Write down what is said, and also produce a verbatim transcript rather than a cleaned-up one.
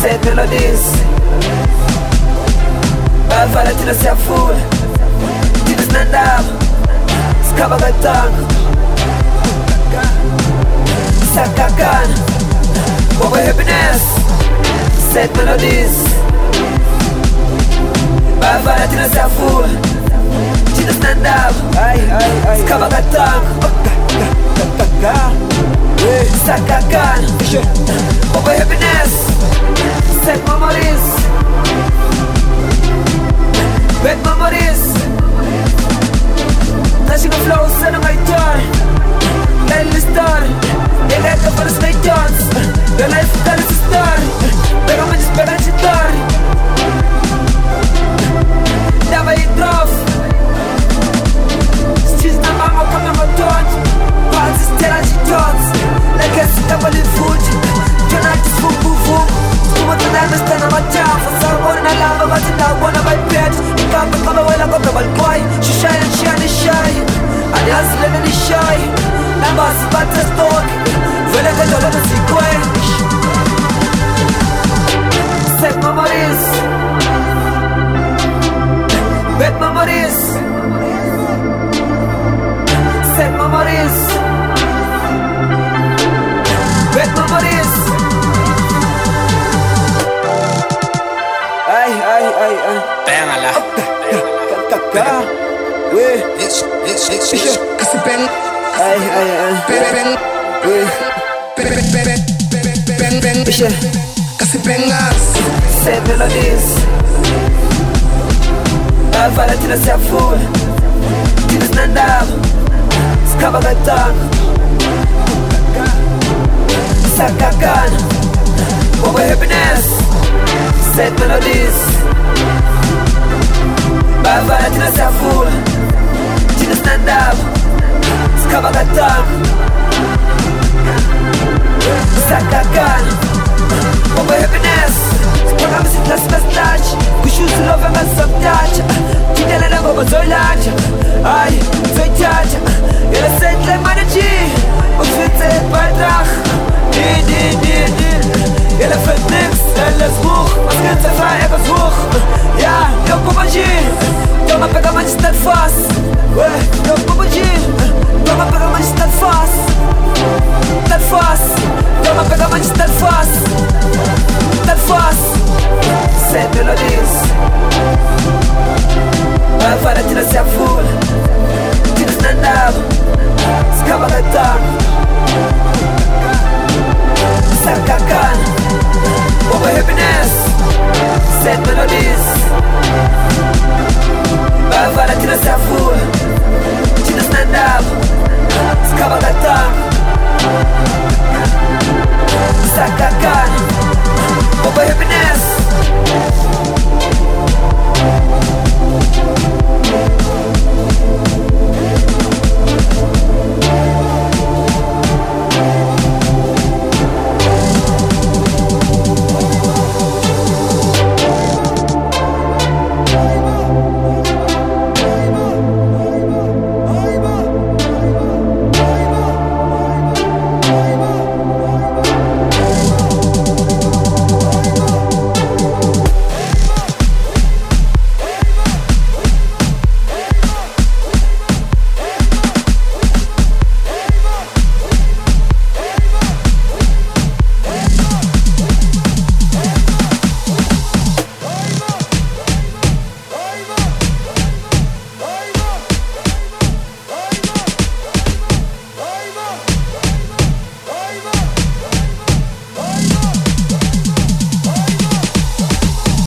Sad melodies bavala thina siyafula thina sinandaba sikhaba katanga sakakana Bobo happiness Sad melodies bavala thina siyafula thina sinandaba sikhaba katanga sakakana Bobo happiness Sad memories Bad memories National flow sana my turn Tell the story They got the first night chance The life tells the story Pero me esperan si story Dava i drof Stiz na mama kama motot Paz estela de tots Like esse tava ali food Jonatis fugu fugu Kuma tunana sta na machafa Sabor na lava bati na wana by pet Ikapa kama wela kwa balkwai Shishai na shia ni shai Ani asile ni shai Namba si bata stock Vele katola na sikwe Sad memories Bad memories Sad memories Bad memories Ay, ay, ay, ay Pégala It's, it's, it's, it's Casi pen Ay, ay, ay Pen, pen Pen, pen, pen, pen, pen Casi pengas Sad melodies bavala thina siyafula thina sinandaba sikhaba katanga sakakana Bobo happiness Sad melodies bavala thina siyafula thina sinandaba sikhaba katanga sakakana Bobo happiness Siphakama sitla singasitashi Kushuthi love engasabtatsha Thintelela ngoba zoyilatha Hayi, zoyithatha Yela senhle manaji Ufitse beitrag Nee, nee, nee, nee Yela fällt nix, alles hoch Was geht's einfach etwas hoch Ja, yo Bobo G Toma pega mais tan fácil Yo Bobo G Toma pega mais tan fácil Tan fácil Toma pega mais tan fácil Tan fácil Sad melodies bavala thina siyafula thina sinandaba sikhaba katanga